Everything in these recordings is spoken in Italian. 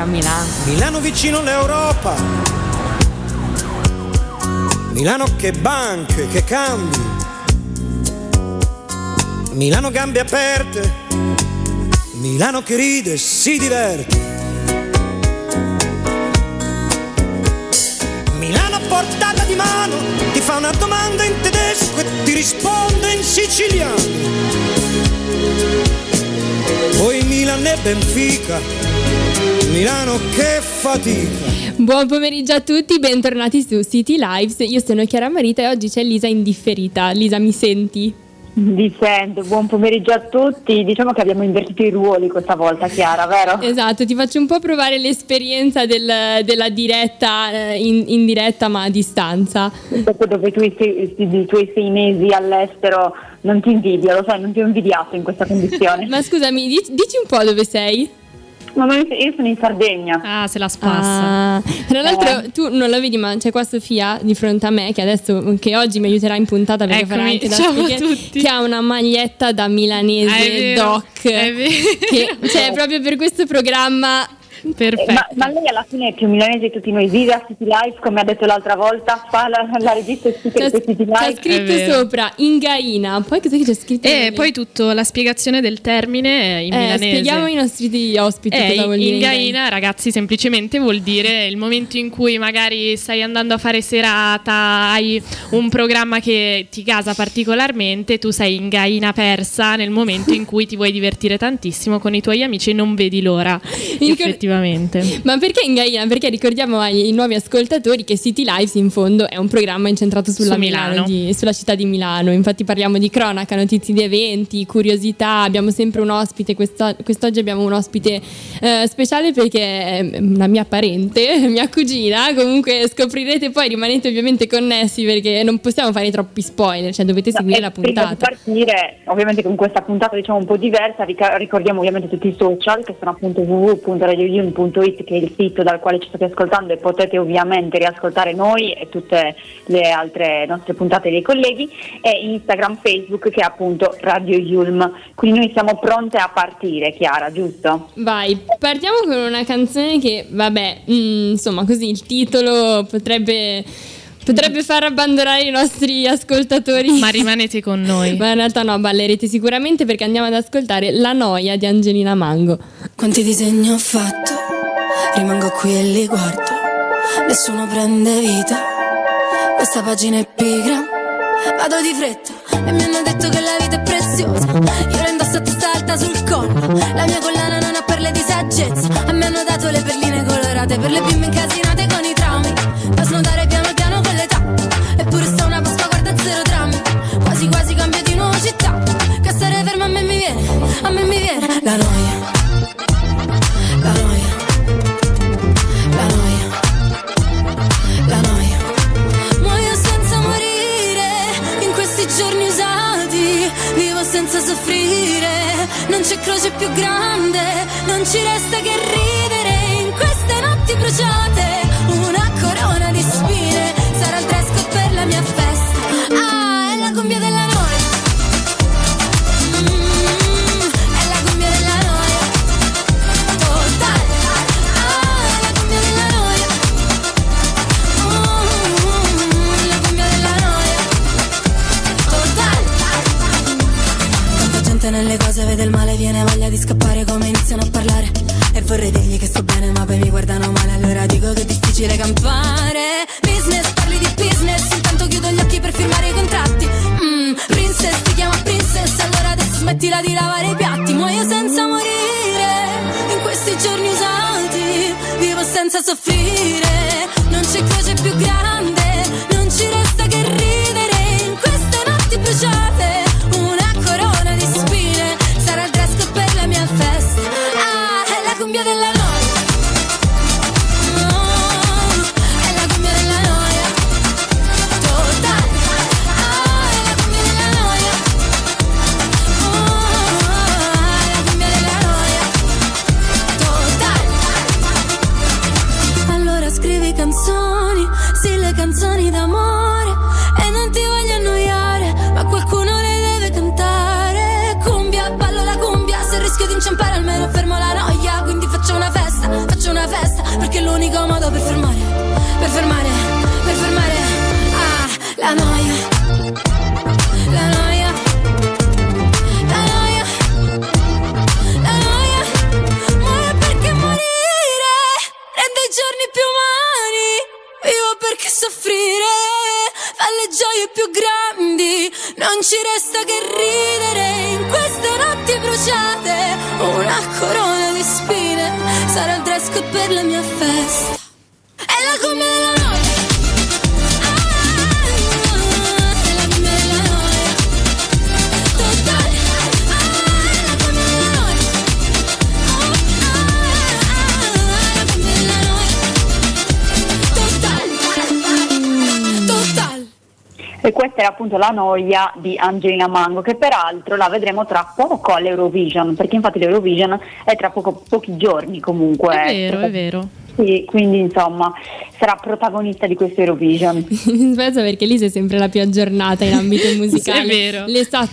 a Milano. Milano vicino all'Europa, Milano che banche, che cambi, Milano gambe aperte, Milano che ride e si diverte, Milano a portata di mano, ti fa una domanda in tedesco e ti risponde in siciliano. Poi Milano e Benfica, Milano che fatica. Buon pomeriggio a tutti, bentornati su City Lives. Io sono Chiara Marita e oggi c'è Lisa in differita. Lisa, mi senti? Vi sento, buon pomeriggio a tutti. Diciamo che abbiamo invertito i ruoli questa volta, Chiara, vero? Esatto, ti faccio un po' provare l'esperienza della diretta in diretta ma a distanza. Dopo i tuoi 6 mesi all'estero non ti invidio, lo sai, non ti ho invidiato in questa condizione. Ma scusami, dici un po' dove sei? Ma io sono in Sardegna. Ah, se la spassa. Tra l'altro tu non la vedi, ma c'è qua Sofia di fronte a me che oggi mi aiuterà in puntata perché farà anche da speaker, che ha una maglietta da milanese doc, cioè proprio per questo programma. Perfetto. Ma lei alla fine è più milanese di tutti noi, vive a City Life come ha detto l'altra volta, fa la regista e speaker di City Life. C'è scritto sopra Ingaina, poi cos'è che c'è scritto? E poi tutta la spiegazione del termine in milanese. Spieghiamo ai nostri ospiti cosa vuol dire Ingaina, ragazzi, semplicemente vuol dire il momento in cui magari stai andando a fare serata, hai un programma che ti casa particolarmente, tu sei ingaina persa nel momento in cui ti vuoi divertire tantissimo con i tuoi amici e non vedi l'ora. Effettivamente. Ma perché Ingaina? Perché ricordiamo ai nuovi ascoltatori che City Lives in fondo è un programma incentrato sulla sulla città di Milano. Infatti parliamo di cronaca, notizie di eventi, curiosità. Abbiamo sempre un ospite. Quest'oggi abbiamo un ospite speciale perché è una mia parente, mia cugina. Comunque scoprirete poi, rimanete ovviamente connessi perché non possiamo fare troppi spoiler, cioè dovete seguire la puntata. Prima di partire, ovviamente con questa puntata diciamo un po' diversa, ricordiamo ovviamente tutti i social che sono appunto www.radioyulm.it, che è il sito dal quale ci state ascoltando, e potete ovviamente riascoltare noi e tutte le altre nostre puntate dei colleghi, e Instagram, Facebook che è appunto Radio Yulm. Quindi noi siamo pronte a partire, Chiara, giusto? Vai, partiamo con una canzone che vabbè, insomma così il titolo potrebbe far abbandonare i nostri ascoltatori. Ma rimanete con noi. Ma in realtà no, ballerete sicuramente perché andiamo ad ascoltare La noia di Angelina Mango. Quanti disegni ho fatto, rimango qui e li guardo, nessuno prende vita, questa pagina è pigra, vado di fretta e mi hanno detto che la vita è preziosa, io la indosso a testa alta sul collo, la mia collana non ha perle di saggezza, a me hanno dato le perline colorate per le bimbe incasinate con i traumi, da snodare piano piano con l'età, eppure sta una Pasqua guarda zero drammi, quasi quasi cambio di nuova città, che stare ferma a me mi viene la noia. La noia, la noia, la noia. Muoio senza morire in questi giorni usati, vivo senza soffrire, non c'è croce più grande, non ci resta che ridere in queste notti bruciate, una corona di spine, sarà il dress code per la mia festa, è la cumbia della noia. Nelle cose vede il male, viene voglia di scappare come iniziano a parlare, e vorrei dirgli che sto bene ma poi mi guardano male, allora dico che è difficile campare. Business, parli di business, intanto chiudo gli occhi per firmare i contratti. Princess, ti chiama princess, allora adesso smettila di lavare i piatti. Muoio senza morire in questi giorni usati, vivo senza soffrire, non c'è croce più grande, non ci resta che ridere in queste notti bruciate, una corona di spine, sarà il dress code per la mia festa, è la cumbia della noia. È la cumbia della noia totale, è la cumbia della noia, è la cumbia della noia totale. Allora scrivi canzoni, sì, le canzoni d'amore, e non ti voglio annoiare, ma qualcuno le deve cantare. Cumbia, ballo la cumbia, se rischio di inciampare almeno fermo la noia, quindi faccio una festa perché è l'unico modo per fermare la noia, la noia, la noia, la noia. Muore perché morire rende i giorni più umani, vivo perché soffrire fa le gioie più grandi, non ci resta che ridere in queste notti bruciate, una corona di spine sarà il dress code per la mia festa, è la come della noia. E questa era appunto La noia di Angelina Mango, che peraltro la vedremo tra poco all'Eurovision, perché infatti l'Eurovision è tra pochi giorni comunque. È vero. Sì, quindi insomma sarà protagonista di questo Eurovision. Penso perché Lisa è sempre la più aggiornata in ambito musicale. È vero. Le sa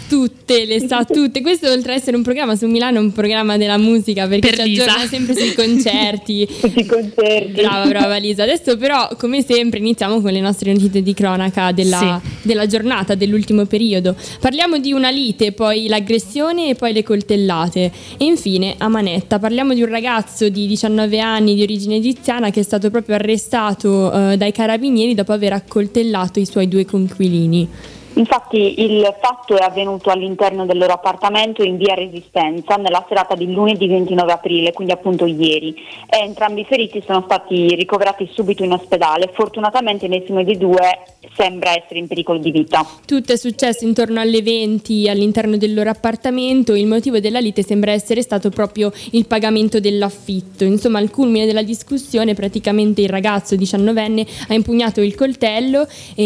tutte. Questo, oltre ad essere un programma su Milano, è un programma della musica, perché ci aggiorna sempre sui concerti. Tutti i concerti. Brava Lisa. Adesso però, come sempre, iniziamo con le nostre notizie di cronaca della giornata, dell'ultimo periodo. Parliamo di una lite, poi l'aggressione e poi le coltellate. E infine, a Manetta, parliamo di un ragazzo di 19 anni di origine egiziana che è stato proprio arrestato dai carabinieri dopo aver accoltellato i suoi 2 coinquilini. Infatti il fatto è avvenuto all'interno del loro appartamento in via Resistenza nella serata di lunedì 29 aprile, quindi appunto ieri. E entrambi i feriti sono stati ricoverati subito in ospedale. Fortunatamente nessuno dei 2 sembra essere in pericolo di vita. Tutto è successo intorno alle 20 all'interno del loro appartamento. Il motivo della lite sembra essere stato proprio il pagamento dell'affitto. Insomma, al culmine della discussione praticamente il ragazzo 19enne ha impugnato il coltello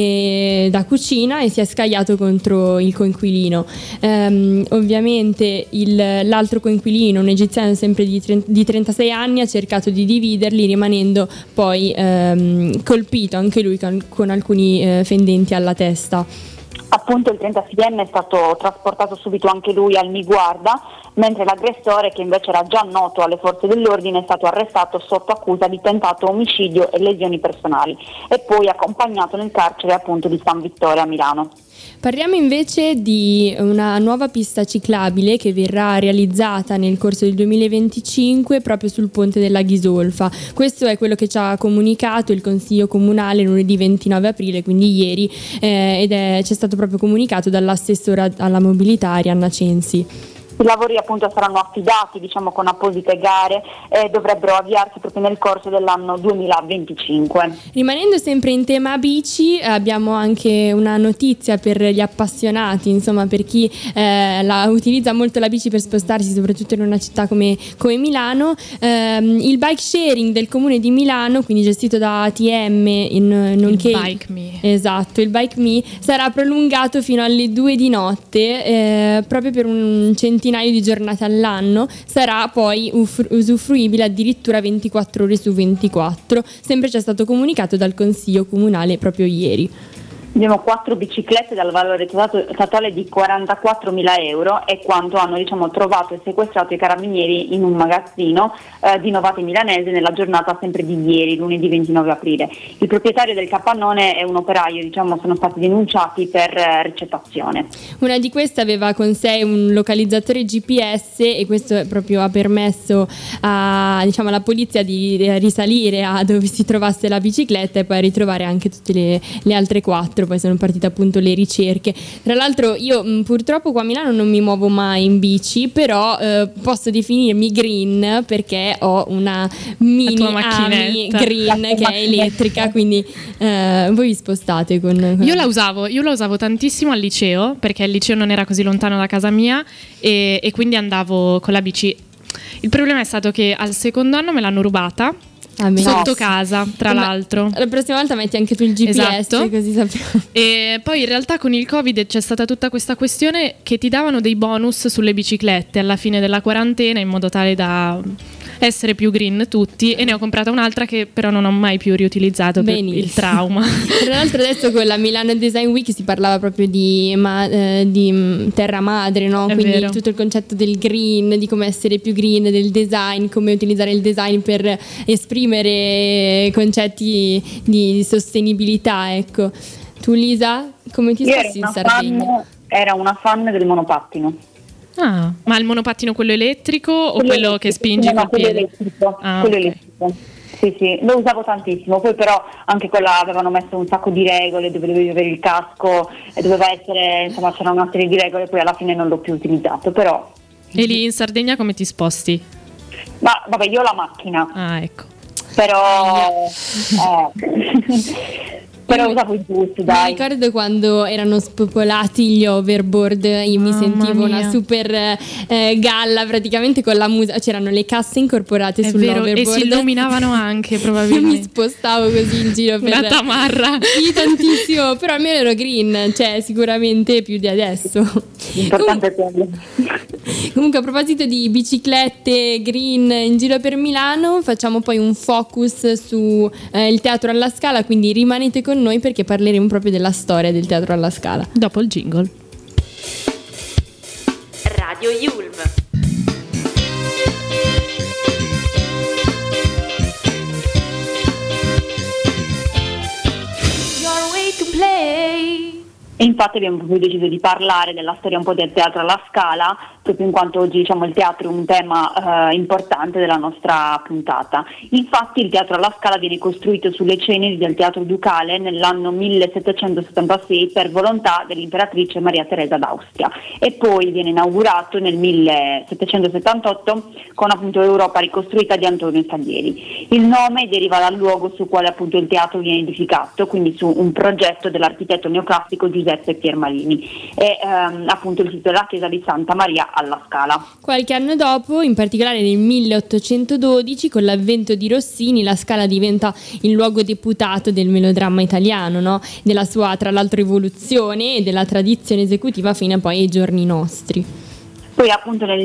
da cucina e si è scagliato contro il coinquilino. Ovviamente l'altro coinquilino, un egiziano sempre di 36 anni, ha cercato di dividerli, rimanendo poi colpito anche lui con alcuni fendenti alla testa. Appunto il 36enne è stato trasportato subito anche lui al Niguarda, mentre l'aggressore, che invece era già noto alle forze dell'ordine, è stato arrestato sotto accusa di tentato omicidio e lesioni personali e poi accompagnato nel carcere appunto di San Vittore a Milano. Parliamo invece di una nuova pista ciclabile che verrà realizzata nel corso del 2025 proprio sul ponte della Ghisolfa. Questo è quello che ci ha comunicato il Consiglio Comunale lunedì 29 aprile, quindi ieri, c'è stato proprio comunicato dall'assessora alla mobilità Arianna Censi. I lavori appunto saranno affidati con apposite gare e dovrebbero avviarsi proprio nel corso dell'anno 2025. Rimanendo sempre in tema bici, abbiamo anche una notizia per gli appassionati, insomma per chi utilizza molto la bici per spostarsi, soprattutto in una città come Milano. Il bike sharing del comune di Milano, quindi gestito da ATM, nonché il Bike Me. Esatto, il Bike Me sarà prolungato fino alle 2 di notte, proprio per un centinaio di giornate all'anno. Sarà poi usufruibile addirittura 24 ore su 24. Sempre ci è stato comunicato dal Consiglio Comunale proprio ieri. Abbiamo 4 biciclette dal valore totale di 44.000 euro e quanto hanno trovato e sequestrato i carabinieri in un magazzino di Novate Milanese nella giornata sempre di ieri, lunedì 29 aprile. Il proprietario del capannone e un operaio sono stati denunciati per ricettazione. Una di queste aveva con sé un localizzatore GPS e questo proprio ha permesso alla polizia di risalire a dove si trovasse la bicicletta e poi a ritrovare anche tutte le altre 4. Poi sono partite appunto le ricerche. Tra l'altro io purtroppo qua a Milano non mi muovo mai in bici, però posso definirmi green perché ho una mini Ami green che è elettrica, quindi voi vi spostate con... Io la usavo tantissimo al liceo, perché il liceo non era così lontano da casa mia e quindi andavo con la bici. Il problema è stato che al secondo anno me l'hanno rubata sotto casa, tra l'altro. La prossima volta metti anche tu il GPS, esatto. Così sappiamo. E poi in realtà con il Covid c'è stata tutta questa questione che ti davano dei bonus sulle biciclette alla fine della quarantena, in modo tale da essere più green tutti, e ne ho comprata un'altra che però non ho mai più riutilizzato per il trauma. Tra l'altro adesso con la Milano Design Week si parlava proprio di terra madre, no? È Quindi vero. tutto il concetto del green, di come essere più green, del design, come utilizzare il design per esprimere concetti di sostenibilità, ecco. Tu Lisa, come ti sposti in Sardegna? Era una fan del monopattino. Ah, ma il monopattino quello elettrico o quello che spingi col quello piede? elettrico, Ah, quello ok. elettrico. Sì, lo usavo tantissimo, poi però anche quella avevano messo un sacco di regole, dove dovevi avere il casco e doveva essere, insomma c'era una serie di regole, poi alla fine non l'ho più utilizzato, però... E lì in Sardegna come ti sposti? Ma vabbè, io ho la macchina, Ah, ecco. però... però usavo il bus, Mi dai. ricordo quando erano spopolati gli overboard, io mi Mamma sentivo mia. una super galla praticamente con la musica, c'erano le casse incorporate È vero, sull'overboard e si illuminavano anche io mi probabilmente. spostavo così in giro per Una tamarra. Sì, tantissimo, però almeno ero green, cioè sicuramente più di adesso. L'importante è quello. Comunque a proposito di biciclette green in giro per Milano, facciamo poi un focus su il Teatro alla Scala, quindi rimanete con noi perché parleremo proprio della storia del Teatro alla Scala. Dopo il jingle. Radio Yulm. Your way to play. E infatti abbiamo proprio deciso di parlare della storia un po' del Teatro alla Scala, proprio in quanto oggi diciamo il teatro è un tema importante della nostra puntata. Infatti il Teatro alla Scala viene costruito sulle ceneri del Teatro Ducale nell'anno 1776 per volontà dell'imperatrice Maria Teresa d'Austria, e poi viene inaugurato nel 1778 con appunto Europa ricostruita di Antonio Salieri. Il nome deriva dal luogo su quale appunto il teatro viene edificato, quindi su un progetto dell'architetto neoclassico Giuseppe Piermalini, e appunto il titolo della chiesa di Santa Maria alla Scala. Qualche anno dopo, in particolare nel 1812, con l'avvento di Rossini, la Scala diventa il luogo deputato del melodramma italiano, no? Della sua, tra l'altro, evoluzione e della tradizione esecutiva fino a poi ai giorni nostri. Poi appunto nel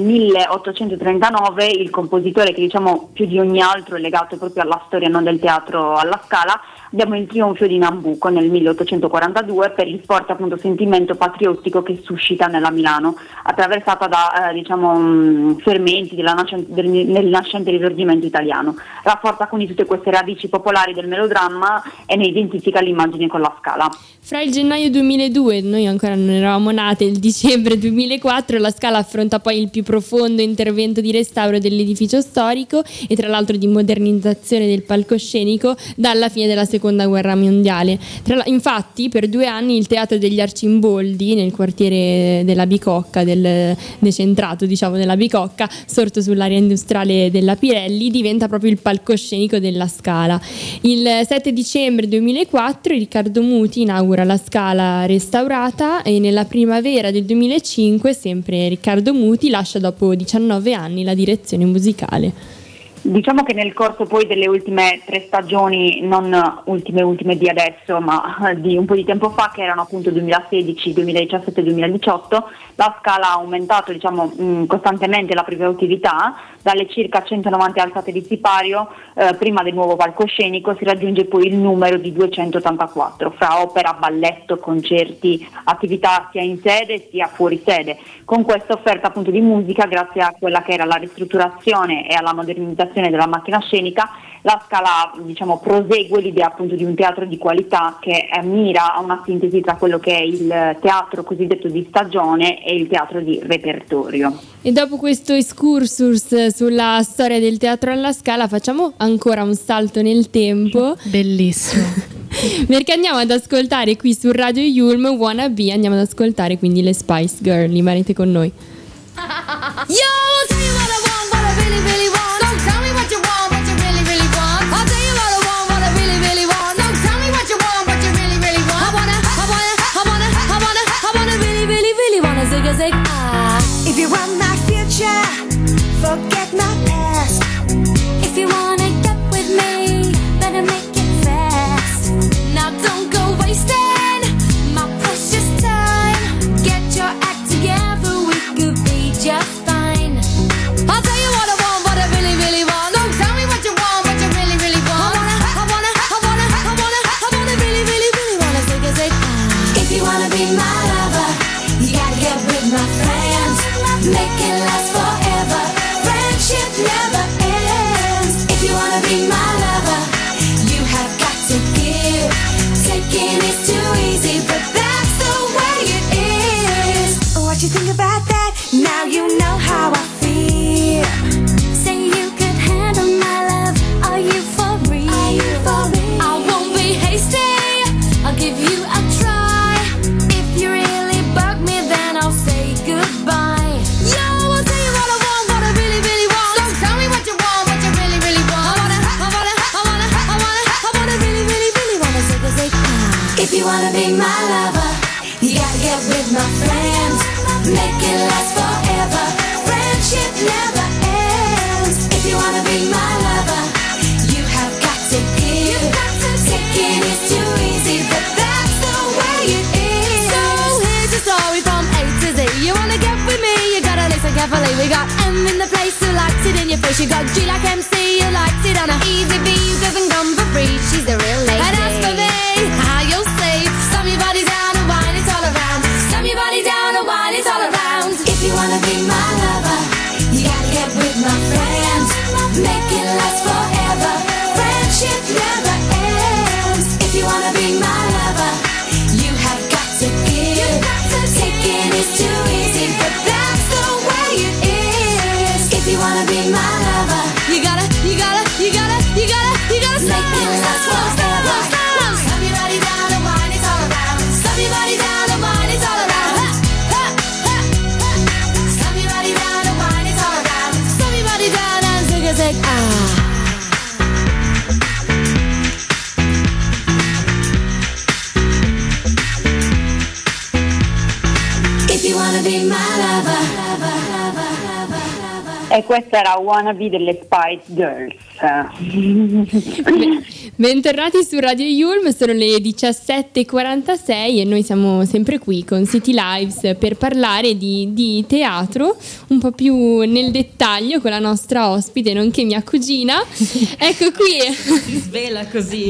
1839 il compositore che diciamo più di ogni altro è legato proprio alla storia, non del Teatro alla Scala, abbiamo il Trionfio di Nabucco nel 1842 per il forte appunto sentimento patriottico che suscita nella Milano, attraversata da fermenti del nascente risorgimento italiano. Rafforza quindi tutte queste radici popolari del melodramma e ne identifica l'immagine con la Scala. Fra il gennaio 2002, noi ancora non eravamo nate, il dicembre 2004 la Scala affronta poi il più profondo intervento di restauro dell'edificio storico e tra l'altro di modernizzazione del palcoscenico dalla fine della Seconda Guerra Mondiale. Infatti per 2 anni il Teatro degli Arcimboldi, nel quartiere della Bicocca, del decentrato diciamo della Bicocca, sorto sull'area industriale della Pirelli, diventa proprio il palcoscenico della Scala. Il 7 dicembre 2004 Riccardo Muti inaugura la Scala restaurata e nella primavera del 2005 sempre Riccardo Muti lascia dopo 19 anni la direzione musicale. Diciamo che nel corso poi delle ultime 3 stagioni, non ultime di adesso, ma di un po' di tempo fa, che erano appunto 2016, 2017 e 2018, la Scala ha aumentato costantemente la propria attività, dalle circa 190 alzate di sipario prima del nuovo palcoscenico si raggiunge poi il numero di 284 fra opera, balletto, concerti, attività sia in sede sia fuori sede. Con questa offerta appunto di musica, grazie a quella che era la ristrutturazione e alla modernizzazione della macchina scenica, la Scala prosegue l'idea appunto di un teatro di qualità che mira a una sintesi tra quello che è il teatro cosiddetto di stagione e il teatro di repertorio. E dopo questo excursus sulla storia del Teatro alla Scala facciamo ancora un salto nel tempo. Bellissimo. Perché andiamo ad ascoltare qui su Radio Yulm Wanna Be, andiamo ad ascoltare quindi le Spice Girl, rimanete con noi. Yo, tell you what I want, what I really, really want. Don't tell me what you want, what you really, really want. I'll tell you what I want, what I really, really want. Don't tell me what you want, what you really, really want. I wanna really, really, really wanna zig a zig ah. If you want my future, forget my past. If you wanna get with me, better make it fast. Now don't go wasting my precious time. Get your act together, we could be just fine. be my lover, you gotta get with my friends, make it last forever. Friendship never ends. If you wanna be my lover, you have got to give. Taking is too easy, but that's the way it is. What you think about that? Now you know how I feel. Say you could handle my love. Are you for real? Are you for real? I won't be hasty, I'll give you a try. If you really bug me, then I'll say goodbye. Yo, I'll tell you what I want, what I really, really want. So tell me what you want, what you really, really want. I wanna really, really, really wanna say, If you wanna be my lover, you gotta get with my friends, make it last forever. Friendship never ends. If you wanna be my lover, you have got to give. Taking is too easy, but that's the way it is. So here's your story from A to Z. You wanna get with me, you gotta listen carefully. We got M in the place who likes it in your face. You got G like MC, who likes it on a easy B, who doesn't come for free. She's a real lady. And as for me, how you'll see, slam your body down and wine it all around. Slam your body down and wine it all around. If you wanna be my lover, you gotta get with my friends, make it last forever. Friendship never ends. If you wanna be my lover, you have got to give. Taking is too easy, but that's the way it is. If you wanna be my lover, you gotta make it last forever. Slam your body down and wine it all around. Slam your body down and wine it all around. Slam your body down and wine it all around. Slam your body down and zig ah. If you wanna be my lover. E questa era Wanna Be delle Spice Girls. Bentornati su Radio Yulm, sono le 17:46 e noi siamo sempre qui con City Lives per parlare di teatro un po' più nel dettaglio con la nostra ospite, nonché mia cugina. Ecco qui. Si svela così.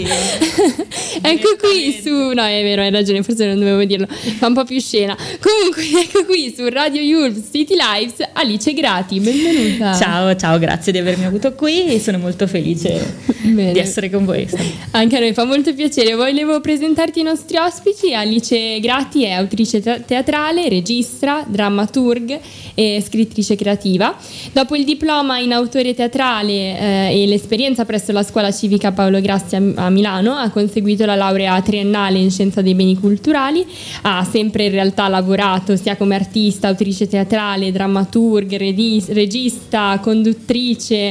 Ecco qui su... No, è vero, hai ragione, forse non dovevo dirlo, fa un po' più scena. Comunque, ecco qui su Radio Yulm City Lives, Alice Grati, benvenuta. Ciao, grazie di avermi avuto qui e sono molto felice di essere con voi. Anche a noi fa molto piacere. Volevo presentarti i nostri ospiti. Alice Grati è autrice teatrale, regista, drammaturg e scrittrice creativa. Dopo il diploma in autore teatrale e l'esperienza presso la Scuola Civica Paolo Grassi a Milano, ha conseguito la laurea triennale in Scienza dei Beni Culturali. Ha sempre in realtà lavorato sia come artista, autrice teatrale, drammaturg, regista, conduttrice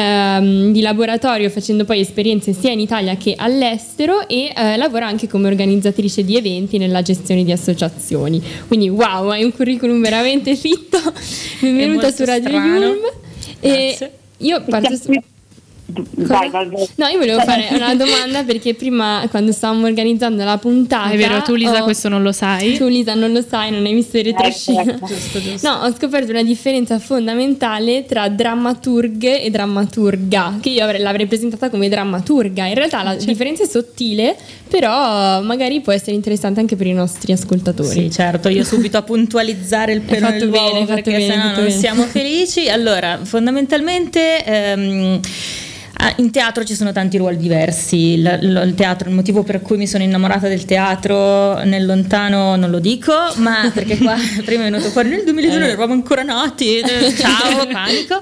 di laboratorio, facendo poi esperienze sia in Italia che all'estero, e lavora anche come organizzatrice di eventi nella gestione di associazioni. Quindi wow, hai un curriculum veramente fitto. Benvenuta su Radio Yulm. E io parto su... Vai. No, io volevo fare una domanda, perché prima, quando stavamo organizzando la puntata... È vero, tu Lisa questo non lo sai. Tu Lisa non lo sai, non hai visto il retroscena. Giusto. No, ho scoperto una differenza fondamentale tra drammaturg e drammaturga, che io l'avrei presentata come drammaturga. In realtà la differenza è sottile, però magari può essere interessante anche per i nostri ascoltatori. Sì, certo, io subito a puntualizzare il pelo nell'uovo, perché sennò non siamo felici. Allora, fondamentalmente... in teatro ci sono tanti ruoli diversi. Il teatro, il motivo per cui mi sono innamorata del teatro nel lontano non lo dico, ma perché qua prima è venuto fuori nel 2002 non eravamo ancora nati, ciao, panico.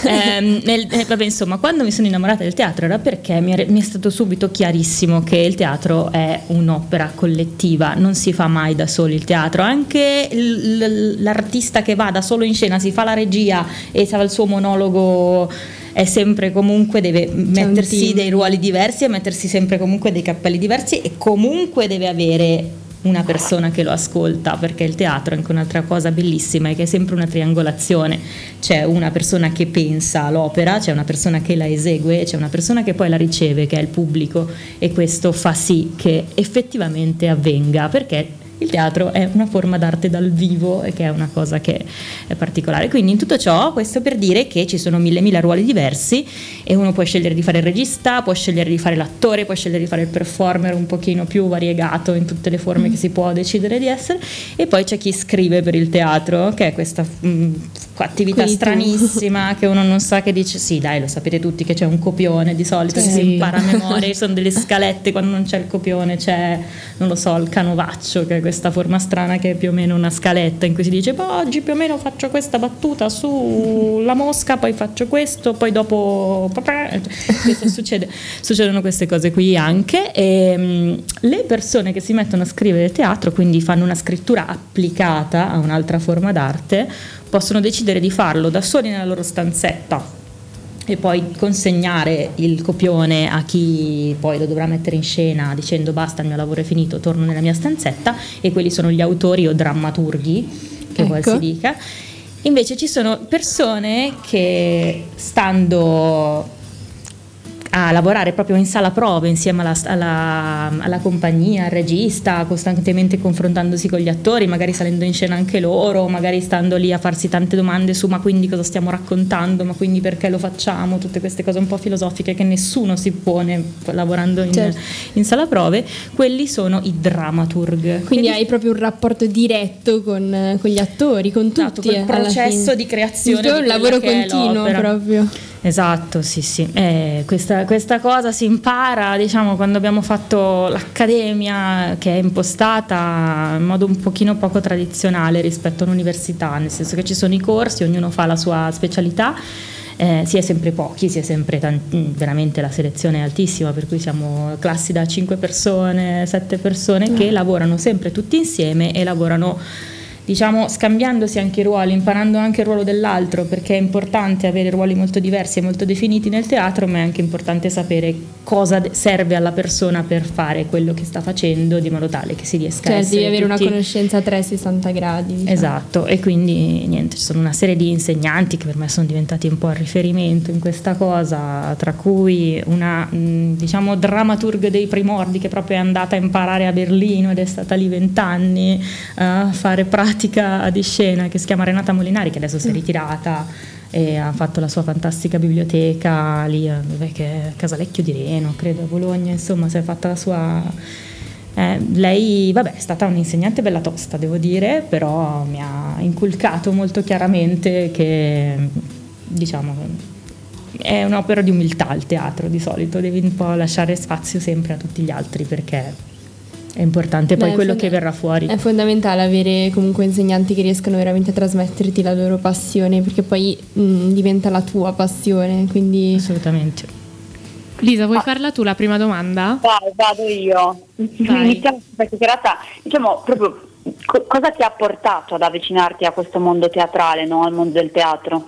Vabbè, insomma, quando mi sono innamorata del teatro era perché mi è stato subito chiarissimo che il teatro è un'opera collettiva, non si fa mai da soli il teatro. Anche l'artista che va da solo in scena, si fa la regia e fa il suo monologo, è sempre comunque deve mettersi dei ruoli diversi e mettersi sempre comunque dei cappelli diversi, e comunque deve avere una persona che lo ascolta, perché il teatro è anche un'altra cosa bellissima, è che è sempre una triangolazione. C'è una persona che pensa l'opera, c'è una persona che la esegue e c'è una persona che poi la riceve, che è il pubblico, e questo fa sì che effettivamente avvenga, perché il teatro è una forma d'arte dal vivo, e che è una cosa che è particolare. Quindi in tutto ciò, questo per dire che ci sono mille ruoli diversi, e uno può scegliere di fare il regista, può scegliere di fare l'attore, può scegliere di fare il performer un pochino più variegato in tutte le forme che si può decidere di essere, e poi c'è chi scrive per il teatro, che è questa attività stranissima che uno non sa, che dice sì dai, lo sapete tutti che c'è un copione di solito, che si impara a memoria, ci sono delle scalette, quando non c'è il copione c'è, non lo so, il canovaccio, che è questa forma strana che è più o meno una scaletta in cui si dice oggi più o meno faccio questa battuta sulla mosca, poi faccio questo, poi dopo questo succedono queste cose qui anche, e le persone che si mettono a scrivere teatro, quindi fanno una scrittura applicata a un'altra forma d'arte, possono decidere di farlo da soli nella loro stanzetta e poi consegnare il copione a chi poi lo dovrà mettere in scena dicendo basta, il mio lavoro è finito, torno nella mia stanzetta, e quelli sono gli autori o drammaturghi, che poi si dica. Invece ci sono persone che, stando a lavorare proprio in sala prove insieme alla compagnia, al regista, costantemente confrontandosi con gli attori, magari salendo in scena anche loro, magari stando lì a farsi tante domande su ma quindi cosa stiamo raccontando, ma quindi perché lo facciamo, tutte queste cose un po' filosofiche che nessuno si pone lavorando in sala prove, quelli sono i dramaturg. Quindi hai proprio un rapporto diretto con gli attori, con tutti, il processo di creazione, è un lavoro continuo proprio. Esatto, sì. Questa cosa si impara, diciamo, quando abbiamo fatto l'accademia, che è impostata in modo un pochino poco tradizionale rispetto all'università, nel senso che ci sono i corsi, ognuno fa la sua specialità, si è sempre pochi, si è sempre veramente, la selezione è altissima, per cui siamo classi da 5 persone, 7 persone che lavorano sempre tutti insieme e lavorano, diciamo, scambiandosi anche i ruoli, imparando anche il ruolo dell'altro, perché è importante avere ruoli molto diversi e molto definiti nel teatro, ma è anche importante sapere cosa serve alla persona per fare quello che sta facendo, di modo tale che si riesca a essere devi avere una conoscenza a 360 gradi, diciamo. Esatto, e quindi niente, ci sono una serie di insegnanti che per me sono diventati un po' il riferimento in questa cosa, tra cui una diciamo drammaturg dei primordi, che proprio è andata a imparare a Berlino ed è stata lì 20 anni a fare pratica di scena, che si chiama Renata Molinari, che adesso si è ritirata e ha fatto la sua fantastica biblioteca lì, che è Casalecchio di Reno, credo, a Bologna, insomma, si è fatta la sua... lei, vabbè, è stata un'insegnante bella tosta, devo dire, però mi ha inculcato molto chiaramente che, diciamo, è un'opera di umiltà il teatro, di solito devi un po' lasciare spazio sempre a tutti gli altri, perché è importante poi quello che verrà fuori. È fondamentale avere comunque insegnanti che riescano veramente a trasmetterti la loro passione, perché poi diventa la tua passione, quindi... Assolutamente. Lisa, vuoi farla tu la prima domanda? Vado io. Iniziamo perché in realtà, diciamo, proprio cosa ti ha portato ad avvicinarti a questo mondo teatrale, no? Al mondo del teatro?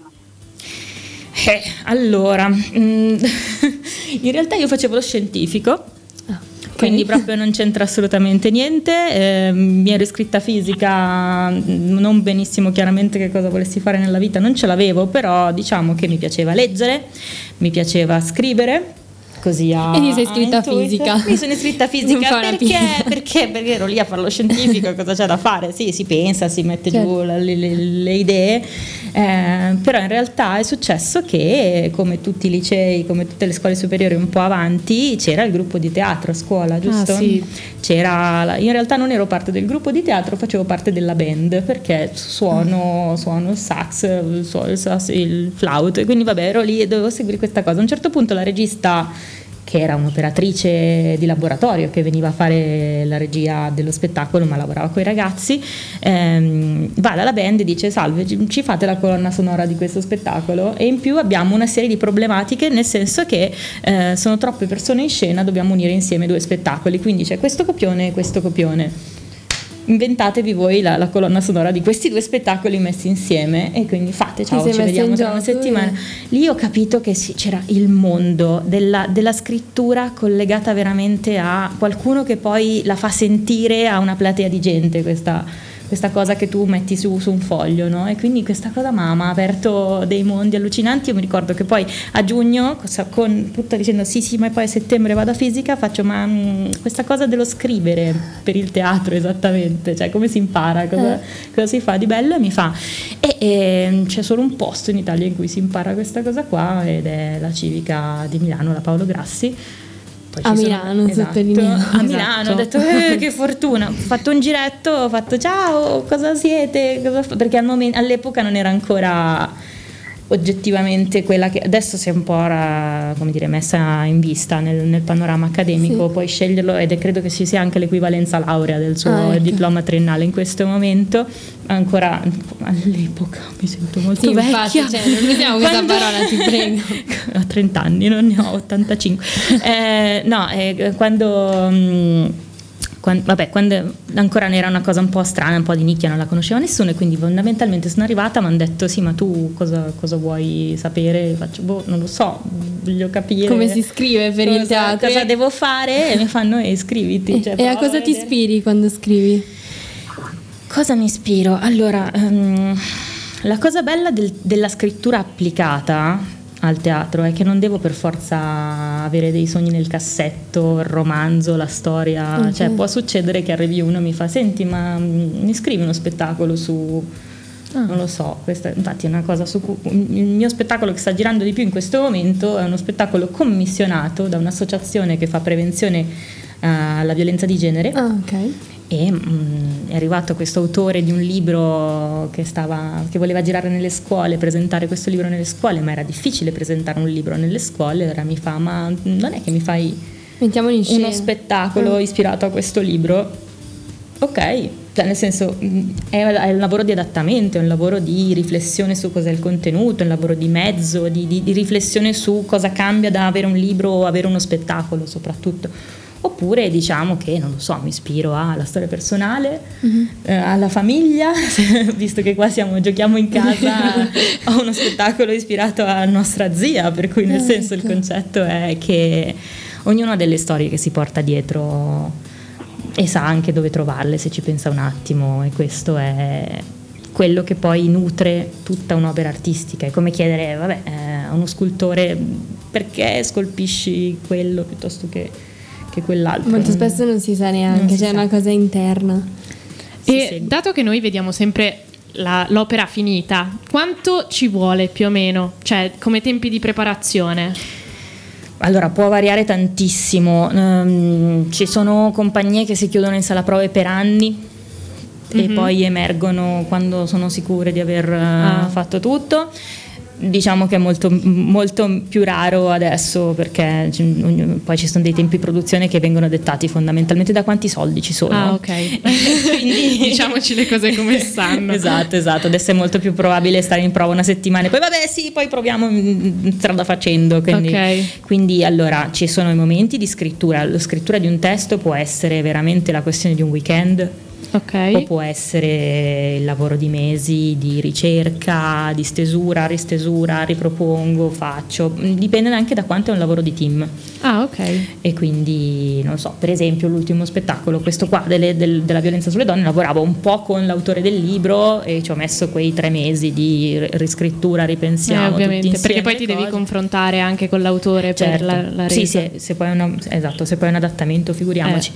Allora, in realtà io facevo lo scientifico. Quindi proprio non c'entra assolutamente niente, mi ero iscritta a fisica, non benissimo chiaramente che cosa volessi fare nella vita, non ce l'avevo, però diciamo che mi piaceva leggere, mi piaceva scrivere, così e ti sei iscritta a fisica? Mi sono iscritta a fisica perché ero lì a fare lo scientifico, cosa c'è da fare? Sì, si pensa, si mette giù le idee, però in realtà è successo che, come tutti i licei, come tutte le scuole superiori un po' avanti, c'era il gruppo di teatro a scuola, giusto? Sì. In realtà non ero parte del gruppo di teatro, facevo parte della band, perché suono il sax, il flauto, e quindi vabbè, ero lì e dovevo seguire questa cosa. A un certo punto la regista, che era un'operatrice di laboratorio, che veniva a fare la regia dello spettacolo ma lavorava con i ragazzi, va dalla band e dice: salve, ci fate la colonna sonora di questo spettacolo? E in più abbiamo una serie di problematiche, nel senso che sono troppe persone in scena, dobbiamo unire insieme 2 spettacoli, quindi c'è questo copione e questo copione, inventatevi voi la colonna sonora di questi 2 spettacoli messi insieme, e quindi fate, ciao, ci vediamo tra una settimana. Lì ho capito che c'era il mondo della scrittura collegata veramente a qualcuno che poi la fa sentire a una platea di gente, questa cosa che tu metti su un foglio, no? E quindi questa cosa mi ha aperto dei mondi allucinanti. Io mi ricordo che poi a giugno, con tutta dicendo sì, ma poi a settembre vado a fisica, faccio questa cosa dello scrivere per il teatro, esattamente, cioè come si impara, cosa si fa di bello, e mi fa e c'è solo un posto in Italia in cui si impara questa cosa qua, ed è la Civica di Milano, la Paolo Grassi. A Milano, sottolineo. A Milano, ho detto che fortuna, ho fatto un giretto, ho fatto ciao, cosa siete? Perché all'epoca non era ancora oggettivamente quella che adesso si è un po' come dire, messa in vista nel panorama accademico, puoi sceglierlo, ed credo che ci sia anche l'equivalenza laurea del suo diploma triennale in questo momento. Ancora all'epoca mi sento molto vecchia, infatti, non usiamo questa parola, ti prego. Ho 30 anni, non ne ho 85. Quando ancora ne era una cosa un po' strana, un po' di nicchia, non la conosceva nessuno, e quindi fondamentalmente sono arrivata, mi hanno detto sì, ma tu cosa vuoi sapere? Faccio non lo so, voglio capire come si scrive per il teatro, cosa devo fare, e mi fanno iscriviti. E a cosa ti ispiri quando scrivi? Cosa mi ispiro? Allora, la cosa bella della scrittura applicata al teatro è che non devo per forza avere dei sogni nel cassetto, il romanzo, la storia, cioè può succedere che arrivi uno e mi fa senti, ma mi scrivi uno spettacolo su non lo so, questa infatti è una cosa su cui il mio spettacolo che sta girando di più in questo momento è uno spettacolo commissionato da un'associazione che fa prevenzione alla violenza di genere. E è arrivato questo autore di un libro che voleva girare nelle scuole, presentare questo libro nelle scuole, ma era difficile presentare un libro nelle scuole. Ora mi fa, ma non è che mi fai uno spettacolo ispirato a questo libro? Ok, cioè nel senso è un lavoro di adattamento, è un lavoro di riflessione su cos'è il contenuto, è un lavoro di mezzo, di riflessione su cosa cambia da avere un libro o avere uno spettacolo soprattutto. Oppure diciamo che, non lo so, mi ispiro alla storia personale, alla famiglia, visto che qua giochiamo in casa, ho uno spettacolo ispirato a nostra zia, per cui nel senso il concetto è che ognuno ha delle storie che si porta dietro e sa anche dove trovarle se ci pensa un attimo, e questo è quello che poi nutre tutta un'opera artistica. È come chiedere a uno scultore perché scolpisci quello piuttosto che quell'altro. Molto spesso non si sa neanche, c'è una cosa interna. E dato che noi vediamo sempre l'opera finita, quanto ci vuole più o meno? Cioè, come tempi di preparazione? Allora, può variare tantissimo. Ci sono compagnie che si chiudono in sala prove per anni e poi emergono quando sono sicure di aver fatto tutto. Diciamo che è molto, molto più raro adesso, perché poi ci sono dei tempi di produzione che vengono dettati fondamentalmente da quanti soldi ci sono. Ok. Quindi diciamoci le cose come stanno. Esatto. Adesso è molto più probabile stare in prova una settimana e poi poi proviamo strada facendo. Quindi allora ci sono i momenti di scrittura. La scrittura di un testo può essere veramente la questione di un weekend. O può essere il lavoro di mesi di ricerca, di stesura, ristesura, ripropongo, faccio, dipende anche da quanto è un lavoro di team. E quindi non so, per esempio l'ultimo spettacolo, questo qua della violenza sulle donne, lavoravo un po' con l'autore del libro e ci ho messo quei 3 mesi di riscrittura, ripensiamo ovviamente, tutti perché poi ti devi confrontare anche con l'autore per la resa. Se poi è un adattamento, figuriamoci.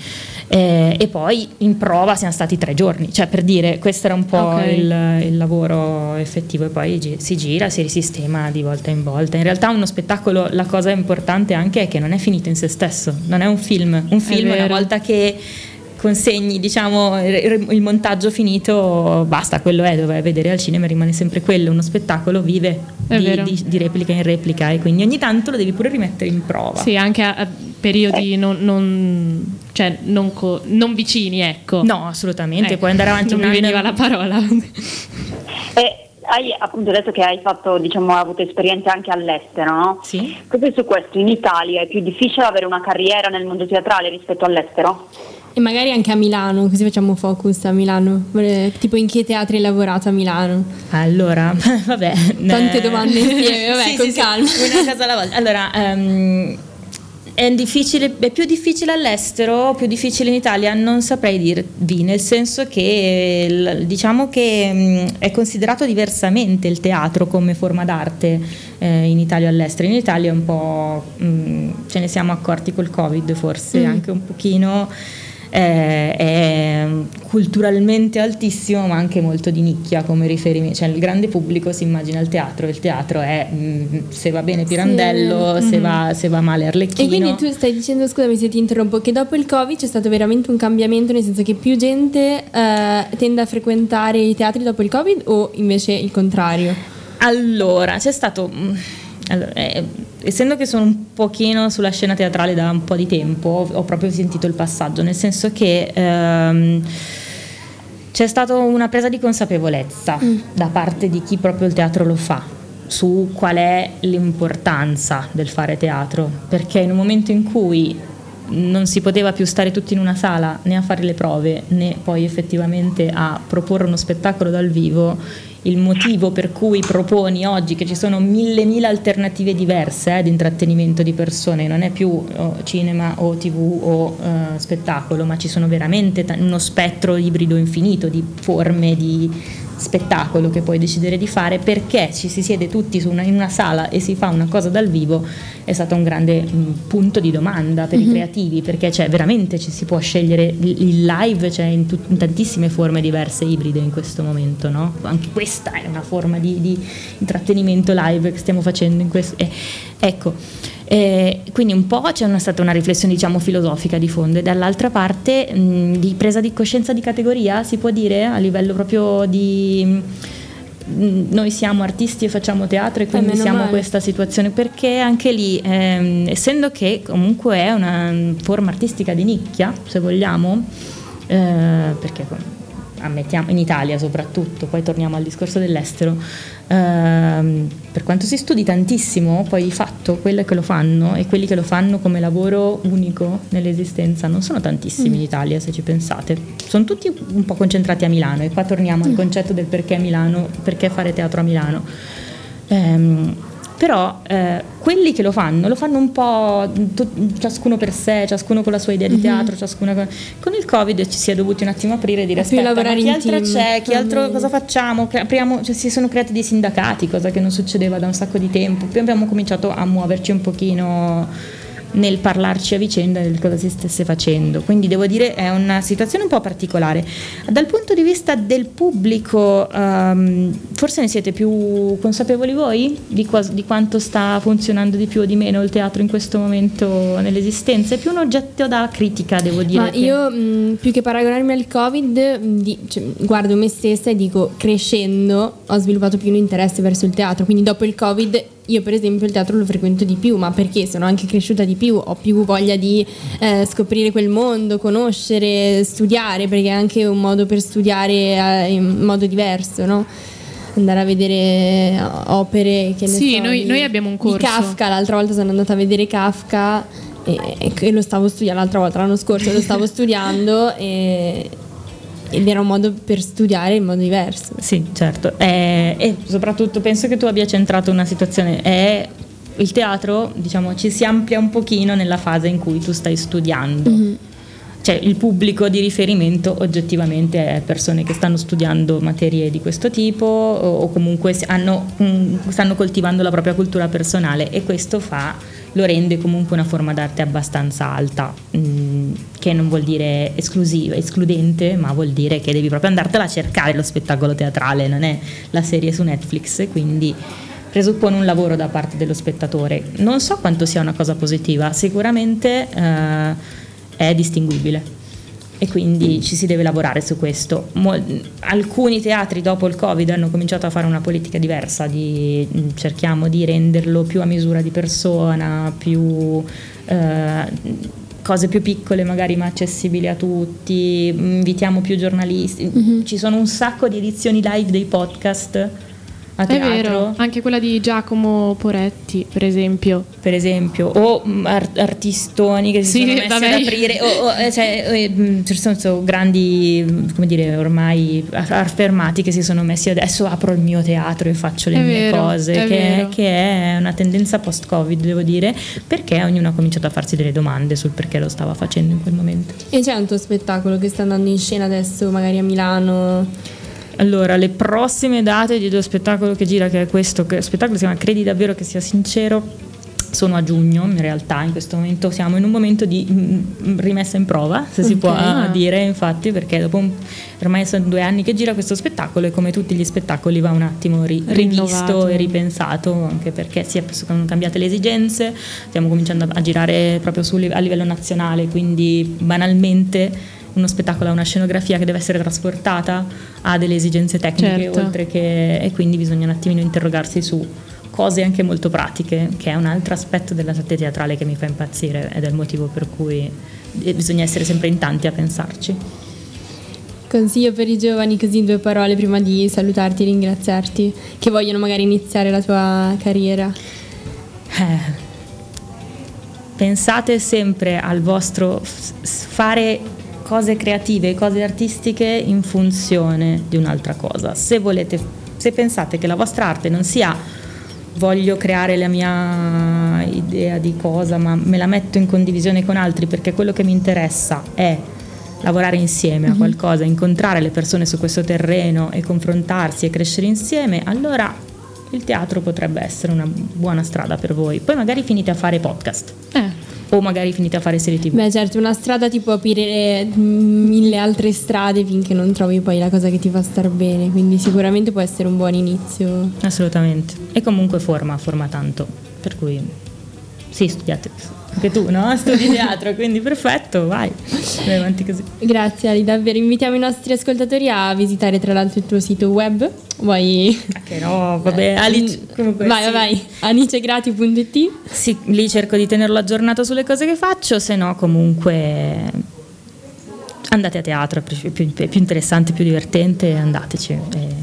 E poi in prova siamo stati 3 giorni, cioè per dire, questo era un po' il lavoro effettivo, e poi si gira, si risistema di volta in volta. In realtà uno spettacolo, la cosa importante anche è che non è finito in se stesso, non è un film una volta che consegni, diciamo, il montaggio finito, basta, quello è, dove vedere al cinema rimane sempre quello. Uno spettacolo vive di replica in replica, e quindi ogni tanto lo devi pure rimettere in prova. Sì, anche a periodi non vicini, ecco. No, assolutamente, puoi andare avanti non mi veniva la parola. Hai appunto detto che hai avuto esperienze anche all'estero, no? Sì. Proprio su questo, in Italia è più difficile avere una carriera nel mondo teatrale rispetto all'estero? E magari anche a Milano, così facciamo focus a Milano. Tipo, in che teatri hai lavorato a Milano? Allora, tante domande insieme, con calma. Una cosa alla volta. Allora, È più difficile all'estero, più difficile in Italia, non saprei dirvi, nel senso che diciamo che è considerato diversamente il teatro come forma d'arte in Italia e all'estero. In Italia un po' ce ne siamo accorti col Covid, forse anche un pochino. È culturalmente altissimo, ma anche molto di nicchia come riferimento, cioè il grande pubblico si immagina il teatro è se va bene Pirandello, se va male Arlecchino. E quindi tu stai dicendo, scusami se ti interrompo, che dopo il Covid c'è stato veramente un cambiamento, nel senso che più gente tende a frequentare i teatri dopo il Covid, o invece il contrario? Allora, c'è stato essendo che sono un pochino sulla scena teatrale da un po' di tempo, ho proprio sentito il passaggio, nel senso che c'è stata una presa di consapevolezza da parte di chi proprio il teatro lo fa su qual è l'importanza del fare teatro, perché in un momento in cui non si poteva più stare tutti in una sala né a fare le prove né poi effettivamente a proporre uno spettacolo dal vivo, il motivo per cui proponi oggi che ci sono mille alternative diverse di intrattenimento di persone, non è più cinema o TV o spettacolo, ma ci sono veramente uno spettro ibrido infinito di forme di spettacolo che puoi decidere di fare, perché ci si siede tutti in una sala e si fa una cosa dal vivo. È stato un grande punto di domanda per i creativi, perché veramente ci si può scegliere il live, in tantissime forme diverse, ibride in questo momento, no? Anche questa è una forma di intrattenimento live che stiamo facendo in questo. Quindi un po' c'è stata una riflessione filosofica di fondo, e dall'altra parte di presa di coscienza di categoria, si può dire, a livello proprio di noi siamo artisti e facciamo teatro e quindi siamo in questa situazione, perché anche lì essendo che comunque è una forma artistica di nicchia, se vogliamo, perché ammettiamo in Italia soprattutto, poi torniamo al discorso dell'estero, per quanto si studi tantissimo, poi di fatto quelli che lo fanno e quelli che lo fanno come lavoro unico nell'esistenza non sono tantissimi in Italia, se ci pensate, sono tutti un po' concentrati a Milano, e qua torniamo al concetto del perché Milano, perché fare teatro a Milano. Però quelli che lo fanno un po' ciascuno per sé, ciascuno con la sua idea di teatro, con il Covid ci si è dovuti un attimo aprire e dire aspetta, ma chi altro c'è, chi altro, cosa facciamo, apriamo, si sono creati dei sindacati, cosa che non succedeva da un sacco di tempo, poi abbiamo cominciato a muoverci un pochino nel parlarci a vicenda del cosa si stesse facendo, quindi devo dire è una situazione un po' particolare. Dal punto di vista del pubblico, forse ne siete più consapevoli voi di quanto sta funzionando di più o di meno il teatro in questo momento nell'esistenza? È più un oggetto da critica, devo dire. Ma io più che paragonarmi al Covid guardo me stessa e dico, crescendo ho sviluppato più un interesse verso il teatro, quindi dopo il Covid io per esempio il teatro lo frequento di più, ma perché sono anche cresciuta di più, ho più voglia di scoprire quel mondo, conoscere, studiare, perché è anche un modo per studiare in modo diverso, no? Andare a vedere opere che noi abbiamo un corso di Kafka. L'altra volta sono andata a vedere Kafka e lo stavo studiando, l'anno scorso lo stavo studiando ed era un modo per studiare in modo diverso. Sì, certo, e soprattutto penso che tu abbia centrato una situazione, il teatro, ci si amplia un pochino nella fase in cui tu stai studiando. Cioè il pubblico di riferimento oggettivamente è persone che stanno studiando materie di questo tipo o comunque stanno coltivando la propria cultura personale, e questo lo rende comunque una forma d'arte abbastanza alta, che non vuol dire escludente, ma vuol dire che devi proprio andartela a cercare lo spettacolo teatrale, non è la serie su Netflix, quindi presuppone un lavoro da parte dello spettatore. Non so quanto sia una cosa positiva, sicuramente è distinguibile, e quindi ci si deve lavorare su questo. Alcuni teatri dopo il Covid hanno cominciato a fare una politica diversa, cerchiamo di renderlo più a misura di persona, più cose più piccole magari ma accessibili a tutti, invitiamo più giornalisti, ci sono un sacco di edizioni live dei podcast a teatro. È vero, anche quella di Giacomo Poretti, per esempio, o artistoni che si sono messi ad aprire, ci sono grandi, come dire, ormai affermati che si sono messi adesso apro il mio teatro e faccio le mie cose, che è una tendenza post-Covid, devo dire, perché ognuno ha cominciato a farsi delle domande sul perché lo stava facendo in quel momento. E c'è un tuo spettacolo che sta andando in scena adesso, magari a Milano? Allora, le prossime date di 2 spettacolo che gira, che è questo, che spettacolo si chiama Credi davvero che sia sincero, sono a giugno. In realtà in questo momento siamo in un momento di rimessa in prova, se si può dire, infatti, perché dopo ormai sono 2 anni che gira questo spettacolo e come tutti gli spettacoli va un attimo rivisto e ripensato, anche perché sono cambiate le esigenze, stiamo cominciando a girare proprio a livello nazionale, quindi banalmente uno spettacolo ha una scenografia che deve essere trasportata, ha delle esigenze tecniche, oltre che, e quindi bisogna un attimino interrogarsi su cose anche molto pratiche, che è un altro aspetto dell'arte teatrale che mi fa impazzire ed è il motivo per cui bisogna essere sempre in tanti a pensarci. Consiglio per i giovani, così 2 parole prima di salutarti e ringraziarti, che vogliono magari iniziare la tua carriera. Pensate sempre al vostro fare cose creative, cose artistiche in funzione di un'altra cosa. Se pensate che la vostra arte non sia voglio creare la mia idea di cosa, ma me la metto in condivisione con altri perché quello che mi interessa è lavorare insieme a qualcosa, incontrare le persone su questo terreno e confrontarsi e crescere insieme, allora il teatro potrebbe essere una buona strada per voi. Poi magari finite a fare podcast. O magari finite a fare serie TV. Beh, certo, una strada ti può aprire 1000 altre strade finché non trovi poi la cosa che ti fa star bene, quindi sicuramente può essere un buon inizio. Assolutamente. E comunque forma tanto, per cui sì, studiate anche tu, no? Studi teatro, quindi perfetto, vai avanti così. Grazie Ali, davvero. Invitiamo i nostri ascoltatori a visitare tra l'altro il tuo sito web. Vuoi? Che no, vabbè, Alice, comunque, vai, anicegrati.it. Sì, lì cerco di tenerlo aggiornato sulle cose che faccio, se no comunque andate a teatro, è più interessante, più divertente, andateci.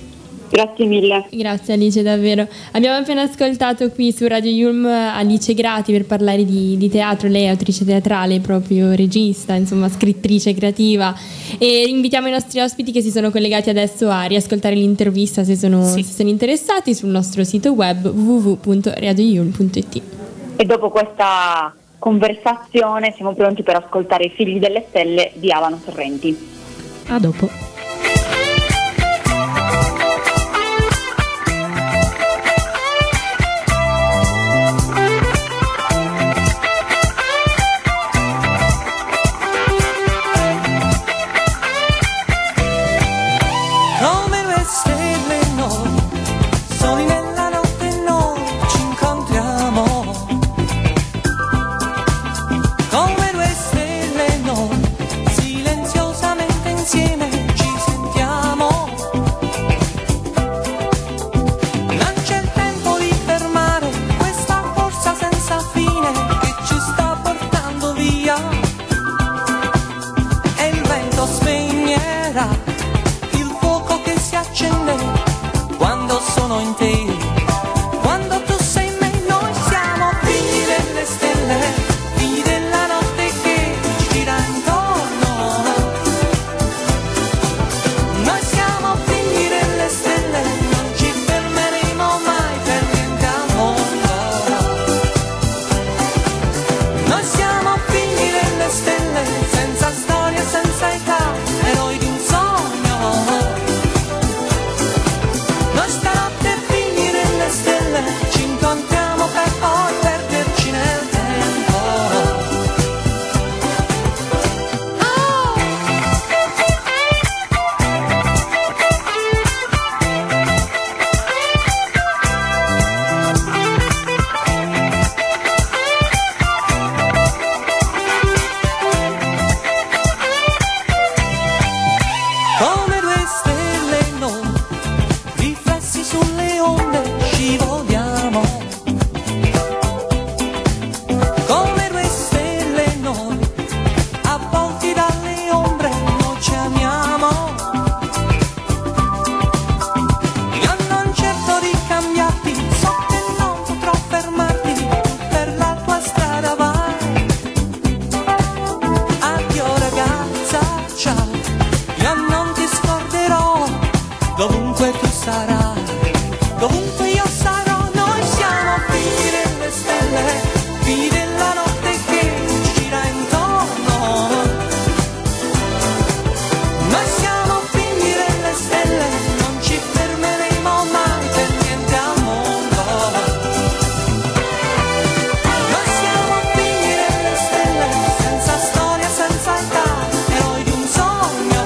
Grazie mille. Grazie Alice, davvero. Abbiamo appena ascoltato qui su Radio Yulm Alice Grati per parlare di teatro. Lei è autrice teatrale, proprio regista, insomma scrittrice creativa, e invitiamo i nostri ospiti che si sono collegati adesso a riascoltare l'intervista se sono interessati sul nostro sito web www.radioyulm.it. E dopo questa conversazione siamo pronti per ascoltare I figli delle stelle di Alano Sorrenti. A dopo. Non certo sarà, dovunque io sarò, noi siamo figli delle stelle, figli della notte che gira intorno. Noi siamo figli delle stelle, non ci fermeremo mai per niente al mondo. Noi siamo figli delle stelle, senza storia, senza età, eroi di un sogno.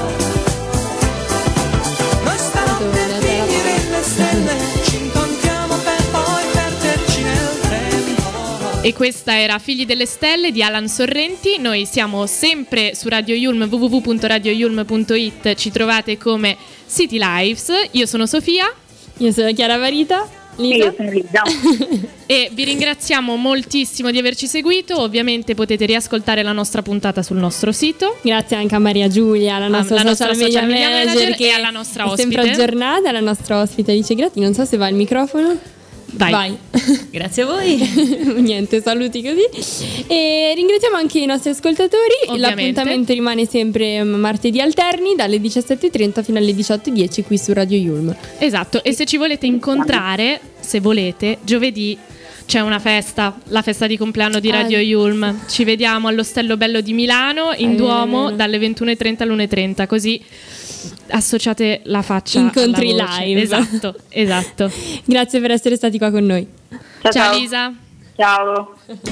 Noi stanotte figli delle stelle, ci incontriamo per poi perderci nel tempo. E questa era Figli delle Stelle di Alan Sorrenti. Noi siamo sempre su Radio Yulm, www.radioyulm.it, ci trovate come City Lives. Io sono Sofia. Io sono Chiara Varita. Lisa. Io sono Lisa. E vi ringraziamo moltissimo di averci seguito. Ovviamente potete riascoltare la nostra puntata sul nostro sito. Grazie anche a Maria Giulia, la nostra social media manager, che e alla nostra è ospite. sempre aggiornata, la nostra ospite Alice Grati. Non so se va il microfono. Vai. Grazie a voi. Niente, saluti così. E ringraziamo anche i nostri ascoltatori. Ovviamente. L'appuntamento rimane sempre martedì alterni dalle 17:30 fino alle 18:10 qui su Radio Yulm. Esatto, e se ci volete incontrare, se volete, giovedì c'è una festa, la festa di compleanno di Radio Yulm. Ci vediamo all'Ostello Bello di Milano, in Duomo, dalle 21:30 all'1:30, così associate la faccia Incontri alla voce. live. Esatto. Grazie per essere stati qua con noi. Ciao Lisa. Ciao.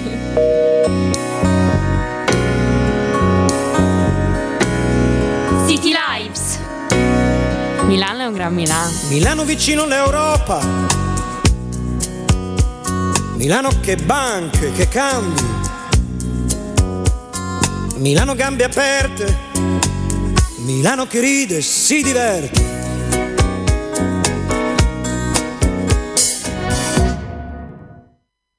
City Lives. Milano è un gran Milano. Milano vicino all'Europa, Milano che banche, che cambi, Milano gambe aperte, Milano che ride e si diverte.